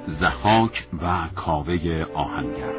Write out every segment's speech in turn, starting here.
ضحاک و کاوه آهنگر.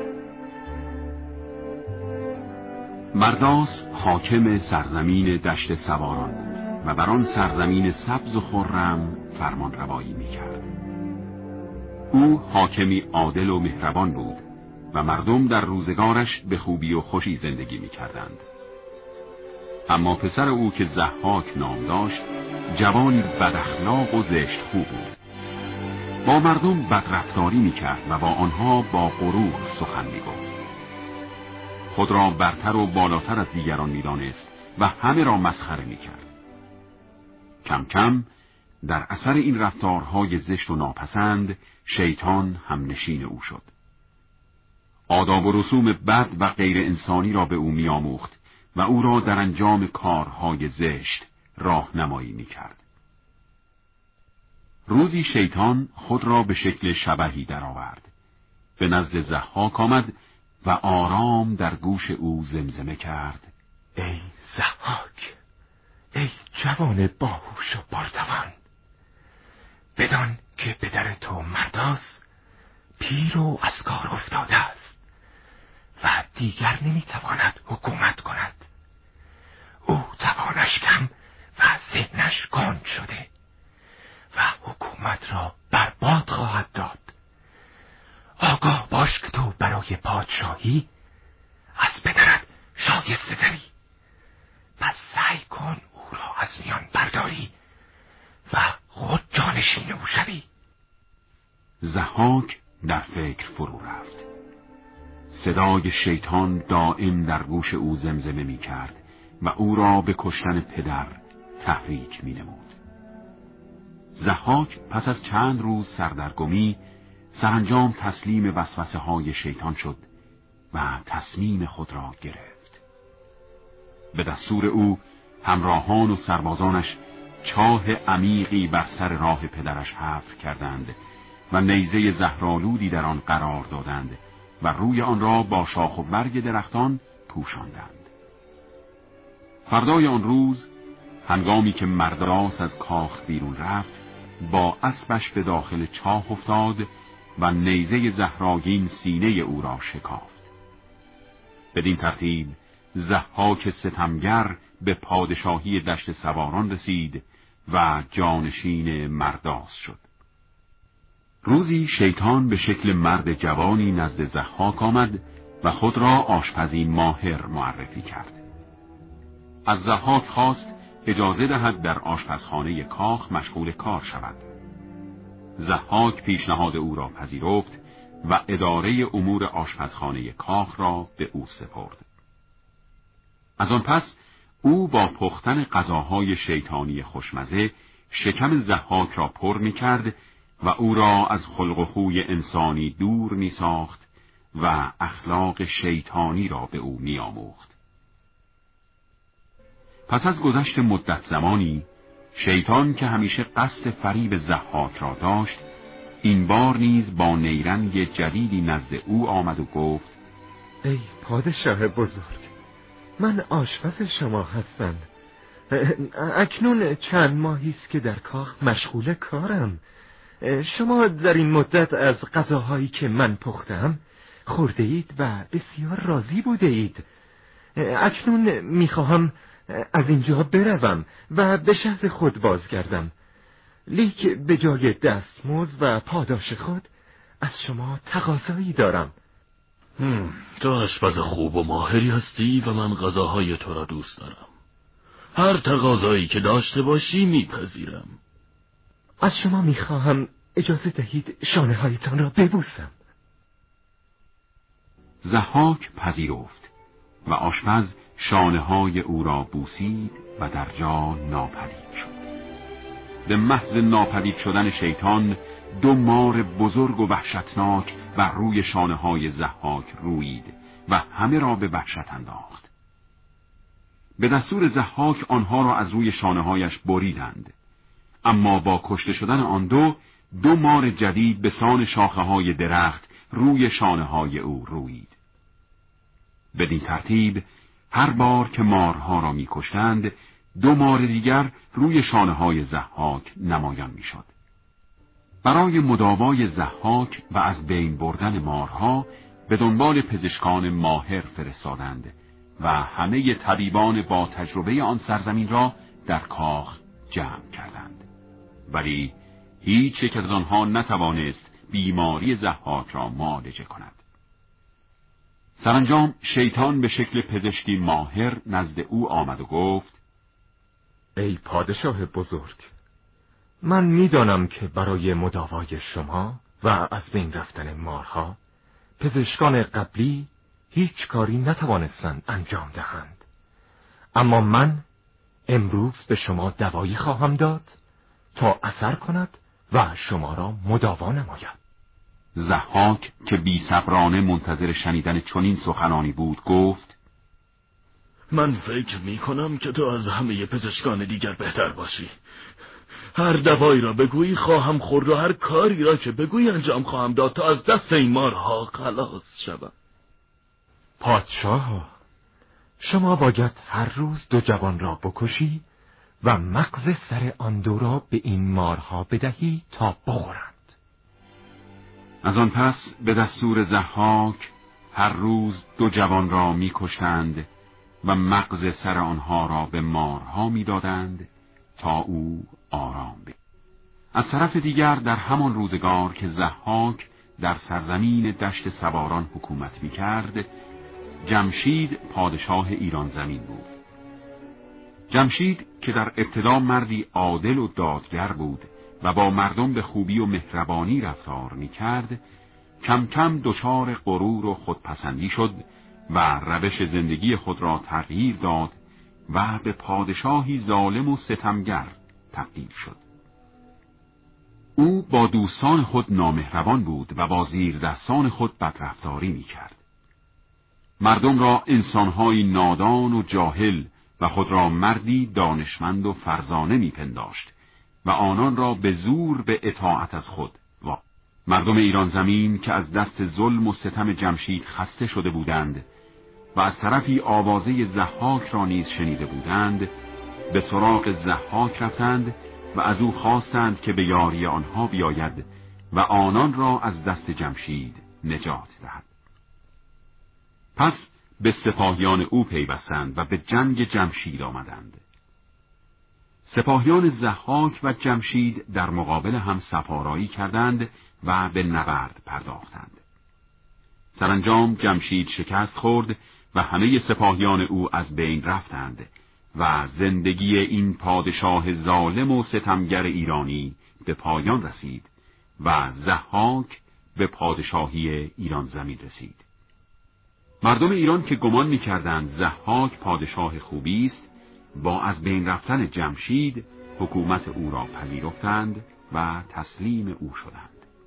مرداس حاکم سرزمین دشت سواران بود و بر آن سرزمین سبز و خرم فرمان روایی می‌کرد. او حاکمی عادل و مهربان بود و مردم در روزگارش به خوبی و خوشی زندگی می‌کردند. اما پسر او که ضحاک نام داشت جوانی بداخلاق و زشت‌خو بود. با مردم بدرفتاری می‌کرد و با آنها با غرور سخن می‌گفت. خود را برتر و بالاتر از دیگران می‌دانست و همه را مسخره می‌کرد. کم کم در اثر این رفتارهای زشت و ناپسند شیطان همنشین او شد. آداب و رسوم بد و غیر انسانی را به او می‌آموخت و او را در انجام کارهای زشت راهنمایی می‌کرد. روزی شیطان خود را به شکل شبحی درآورد. به نزد ضحاک آمد و آرام در گوش او زمزمه کرد: ای ضحاک، ای جوان باهوش و بردوان، بدان که پدر تو مرداس پیر و از کار افتاده است و دیگر نمیتواند حکومت کند. او توانش کم و ذهنش کند شده و حکومت را برباد خواهد داد. آگاه باش که تو برای پادشاهی از پدرت شایسته تری. پس سعی کن او را از میان برداری و خود جانشین او شوی. ضحاک در فکر فرو رفت. صدای شیطان دائم در گوش او زمزمه می کرد و او را به کشتن پدر تحریک می نمود. ضحاک پس از چند روز سردرگمی سرانجام تسلیم وسوسه های شیطان شد و تصمیم خود را گرفت. به دستور او همراهان و سربازانش چاه عمیقی بر سر راه پدرش حفر کردند و نیزه زهرآلودی در آن قرار دادند و روی آن را با شاخ و برگ درختان پوشاندند. فردای آن روز هنگامی که مرداس از کاخ بیرون رفت، با اسبش به داخل چاه افتاد و نیزه زهرآگین سینه او را شکافت. بدین ترتیب ضحاک ستمگر به پادشاهی دشت سواران رسید و جانشین مرداس شد. روزی شیطان به شکل مرد جوانی نزد ضحاک آمد و خود را آشپزی ماهر معرفی کرد. از ضحاک خواست اجازه دهد در آشپزخانه کاخ مشغول کار شود. ضحاک پیشنهاد او را پذیرفت و اداره امور آشپزخانه کاخ را به او سپرد. از آن پس او با پختن غذاهای شیطانی خوشمزه شکم ضحاک را پر می‌کرد و او را از خلق و خوی انسانی دور می‌ساخت و اخلاق شیطانی را به او می‌آموخت. پس از گذشت مدت زمانی شیطان که همیشه قصد فریب ضحاک را داشت، این بار نیز با نیرنگ جدیدی نزد او آمد و گفت: ای پادشاه بزرگ، من آشپز شما هستم. اکنون چند ماهی است که در کاخ مشغول کارم. شما در این مدت از غذاهایی که من پختم خورده اید و بسیار راضی بوده اید. اکنون میخواهم از اینجا بروم و به شهر خود بازگردم، لیک به جای دستمزد و پاداش خود از شما تقاضایی دارم. تو آشپز خوب و ماهری هستی و من غذاهای تو را دوست دارم. هر تقاضایی که داشته باشی میپذیرم. از شما میخواهم اجازه دهید شانه هایتان را ببوسم. ضحاک پذیرفت و آشپز شانه های او را بوسید و در جا ناپدید شد. به محض ناپدید شدن شیطان 2 مار بزرگ و وحشتناک بر روی شانه های ضحاک رویید و همه را به وحشت انداخت. به دستور ضحاک آنها را از روی شانه هایش بریدند، اما با کشته شدن آن 2 مار جدید به سان شاخه های درخت روی شانه های او رویید. بدین ترتیب هر بار که مارها را می‌کشتند 2 مار دیگر روی شانه های ضحاک نمایان می‌شد. برای مداوای ضحاک و از بین بردن مارها به دنبال پزشکان ماهر فرستادند و همه طبیبان با تجربه آن سرزمین را در کاخ جمع کردند، ولی هیچ یک از آنها نتوانست بیماری ضحاک را معالجه کند. سرانجام شیطان به شکل پزشکی ماهر نزد او آمد و گفت: ای پادشاه بزرگ، من میدانم که برای مداوای شما و از بین رفتن مارها پزشکان قبلی هیچ کاری نتوانستند انجام دهند، اما من امروز به شما دوایی خواهم داد تا اثر کند و شما را مداوا نماید. ضحاک که بی‌صبرانه منتظر شنیدن چنین سخنانی بود گفت: من فکر می‌کنم که تو از همه پزشکان دیگر بهتر باشی. هر دوایی را بگویی خواهم خورد و هر کاری را که بگویی انجام خواهم داد تا از دست این مارها خلاص شوم. پادشاه، شما باید هر روز 2 جوان را بکشی و مغز سر آن 2 را به این مارها بدهی تا بخورند. از آن پس به دستور ضحاک هر روز 2 جوان را می‌کشتند و مغز سر آنها را به مارها می‌دادند تا او آرام بگیرد. از طرف دیگر در همان روزگار که ضحاک در سرزمین دشت سواران حکومت می‌کرد، جمشید پادشاه ایران زمین بود. جمشید که در ابتدا مردی عادل و دادگر بود و با مردم به خوبی و مهربانی رفتار می‌کرد، کم کم دچار غرور و خودپسندی شد و روش زندگی خود را تغییر داد و به پادشاهی ظالم و ستمگر تبدیل شد. او با دوستان خود نامهربان بود و با زیردستان خود بدرفتاری می‌کرد. مردم را انسان‌های نادان و جاهل و خود را مردی دانشمند و فرزانه می‌پنداشت و آنان را به زور به اطاعت از خود مردم ایران زمین که از دست ظلم و ستم جمشید خسته شده بودند و از طرفی آوازه ضحاک را نیز شنیده بودند، به سراغ ضحاک رفتند و از او خواستند که به یاری آنها بیاید و آنان را از دست جمشید نجات دهد. پس به سپاهیان او پیوستند و به جنگ جمشید آمدند. سپاهیان ضحاک و جمشید در مقابل هم سپارایی کردند و به نبرد پرداختند. سرانجام جمشید شکست خورد و همه سپاهیان او از بین رفتند و زندگی این پادشاه ظالم و ستمگر ایرانی به پایان رسید و ضحاک به پادشاهی ایران زمین رسید. مردم ایران که گمان می‌کردند ضحاک پادشاه خوبی است، با از بین رفتن جمشید حکومت او را پذیرفتند و تسلیم او شدند.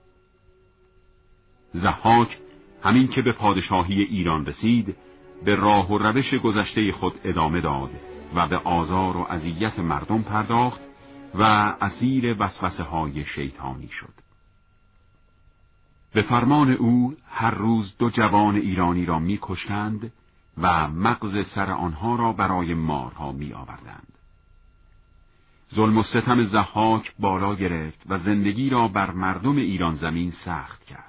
ضحاک همین که به پادشاهی ایران رسید، به راه و روش گذشته خود ادامه داد و به آزار و اذیت مردم پرداخت و اسیر وسوسه‌های شیطانی شد. به فرمان او هر روز 2 جوان ایرانی را می‌کشتند و مغز سر آنها را برای مارها می‌آوردند. ظلم و ستم ضحاک بالا گرفت و زندگی را بر مردم ایران زمین سخت کرد.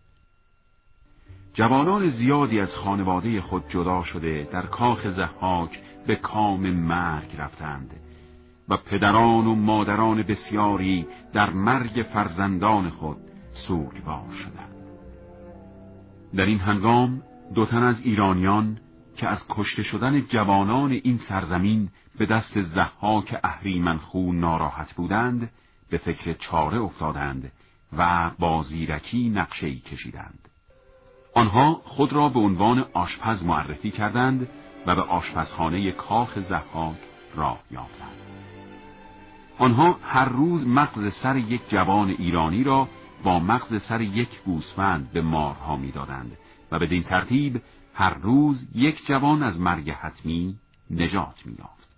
جوانان زیادی از خانواده خود جدا شده در کاخ ضحاک به کام مرگ رفتند و پدران و مادران بسیاری در مرگ فرزندان خود سوگوار شدند. در این هنگام 2 تن از ایرانیان که از کشته شدن جوانان این سرزمین به دست ضحاک اهریمن خو ناراحت بودند، به فکر چاره افتادند و با زیرکی نقشه‌ای کشیدند. آنها خود را به عنوان آشپز معرفی کردند و به آشپزخانه کاخ ضحاک راه یافتند. آنها هر روز مغز سر یک جوان ایرانی را با مغز سر یک گوسفند به مارها می‌دادند و بدین ترتیب هر روز 1 جوان از مرگ حتمی نجات می‌یافت.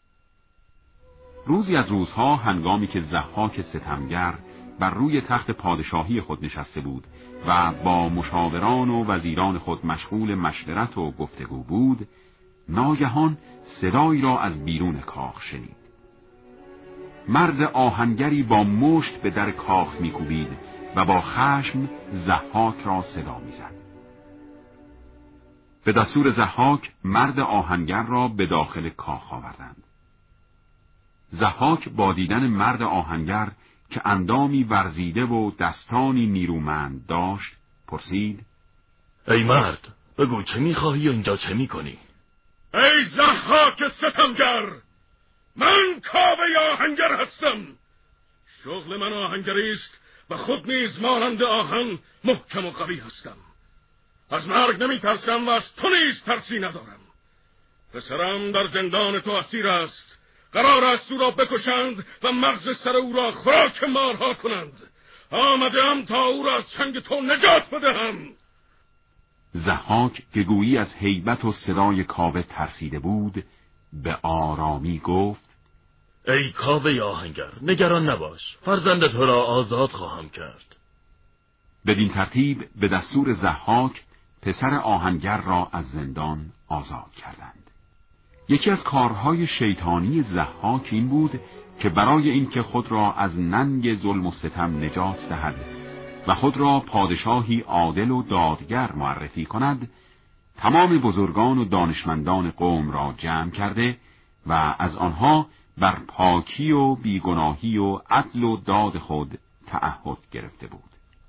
روزی از روزها هنگامی که ضحاک ستمگر بر روی تخت پادشاهی خود نشسته بود و با مشاوران و وزیران خود مشغول مشورت و گفتگو بود، ناگهان صدایی را از بیرون کاخ شنید. مرد آهنگری با مشت به در کاخ می‌کوبید و با خشم ضحاک را صدا می‌زد. به دستور ضحاک مرد آهنگر را به داخل کاخ آوردند. ضحاک با دیدن مرد آهنگر که اندامی ورزیده و دستانی نیرومند داشت پرسید: ای مرد، بگو چه می‌خواهی و اینجا چه می‌کنی؟ ای ضحاک ستمگر، من کاوه آهنگر هستم. شغل من آهنگری است و خود نیز مانند آهن محکم و قوی هستم. از مرگ نمی ترسم و از تو نیز ترسی ندارم. پسرم در زندان تو اسیر است. قرار است او را بکشند و مغز سر او را خوراک مارها کنند. آمدم تا او را از چنگ تو نجات بدهم. ضحاک که گویی از هیبت و صدای کاوه ترسیده بود به آرامی گفت: ای کاوه آهنگر، نگران نباش، فرزند تو را آزاد خواهم کرد. بدین ترتیب به دستور ضحاک پسر آهنگر را از زندان آزاد کردند. یکی از کارهای شیطانی ضحاک این بود که برای اینکه خود را از ننگ ظلم و ستم نجات دهد و خود را پادشاهی عادل و دادگر معرفی کند، تمام بزرگان و دانشمندان قوم را جمع کرده و از آنها بر پاکی و بیگناهی و عدل و داد خود تعهد گرفته بود.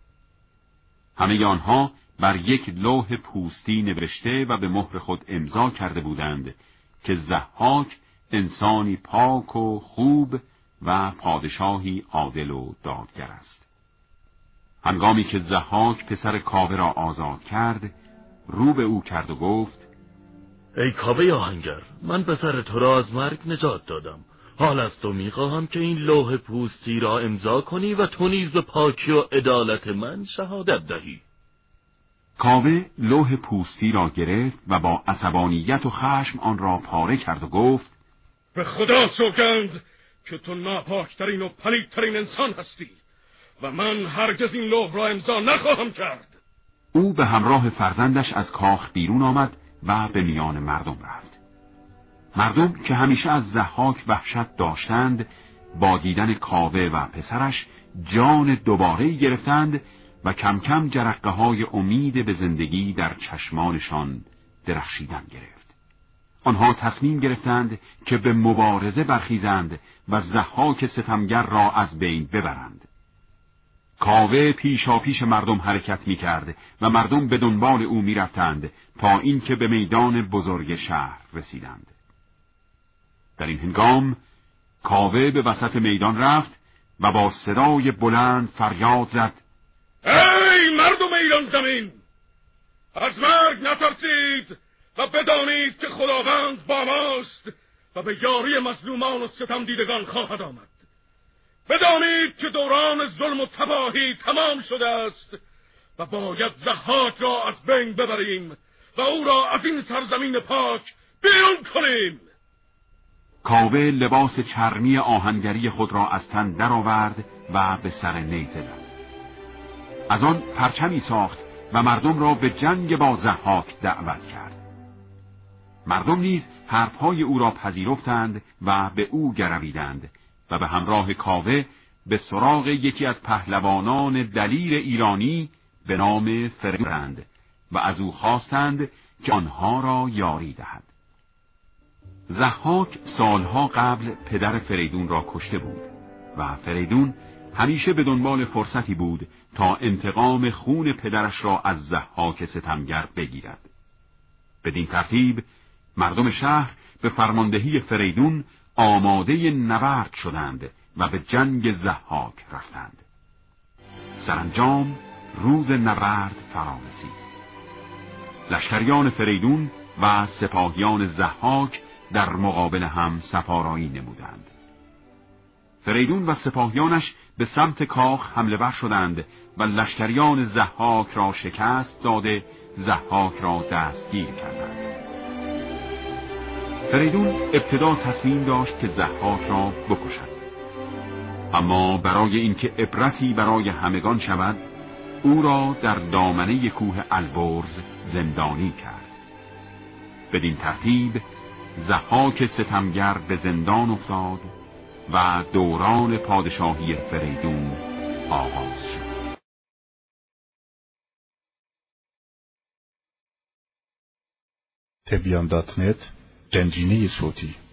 همه آنها بر یک لوح پوستی نوشته و به مهر خود امضا کرده بودند که ضحاک انسانی پاک و خوب و پادشاهی عادل و دادگر است. هنگامی که ضحاک پسر کاوه را آزاد کرد، رو به او کرد و گفت: ای کاوه آهنگر، من پسر تو را از مرگ نجات دادم. حال از تو میخواهم که این لوح پوستی را امضا کنی و تو نیز به پاکی و عدالت من شهادت دهی. کاوه لوح پوستی را گرفت و با عصبانیت و خشم آن را پاره کرد و گفت: به خدا سوگند که تو ناپاکترین و پلیدترین انسان هستی و من هرگز این لوح را امضا نخواهم کرد. او به همراه فرزندش از کاخ بیرون آمد و به میان مردم رفت. مردم که همیشه از ضحاک وحشت داشتند، با دیدن کاوه و پسرش جان دوباره‌ای گرفتند و کم کم جرقه‌های امید به زندگی در چشمانشان درخشیدن گرفت. آنها تصمیم گرفتند که به مبارزه برخیزند و ضحاک ستمگر را از بین ببرند. کاوه پیشاپیش مردم حرکت می‌کرد و مردم به دنبال او می‌رفتند تا اینکه به میدان بزرگ شهر رسیدند. در این هنگام کاوه به وسط میدان رفت و با صدای بلند فریاد زد: ای مردم ایران زمین، از مرگ نترسید و بدانید که خداوند با ماست و به یاری مظلومان و ستم دیدگان خواهد آمد. بدانید که دوران ظلم و تباهی تمام شده است و باید ضحاک را از بین ببریم و او را از این سرزمین پاک بیرون کنیم. کاوه لباس چرمی آهنگری خود را از تن درآورد و به سر نیزه زد. از آن پرچمی ساخت و مردم را به جنگ با ضحاک دعوت کرد. مردم نیز حرفهای او را پذیرفتند و به او گرویدند و به همراه کاوه به سراغ یکی از پهلوانان دلیر ایرانی به نام فریدون رفتند و از او خواستند که آنها را یاری دهد. ضحاک سالها قبل پدر فریدون را کشته بود و فریدون همیشه به دنبال فرصتی بود تا انتقام خون پدرش را از ضحاک ستمگر بگیرد. بدین ترتیب مردم شهر به فرماندهی فریدون آماده نبرد شدند و به جنگ ضحاک رفتند. سرانجام روز نبرد فرا رسید. لشکریان فریدون و سپاهیان ضحاک در مقابل هم سپارایی نمودند. فریدون و سپاهیانش به سمت کاخ حمله ور شدند و لشکریان ضحاک را شکست داده ضحاک را دستگیر کردند. فریدون ابتدا تصمیم داشت که ضحاک را بکشد، اما برای اینکه عبرتی برای همگان شود او را در دامنه کوه البرز زندانی کرد. بدین ترتیب ضحاک ستمگر به زندان افتاد و دوران پادشاهی فریدون آغاز شد. تبیان.net گنجینه صوتی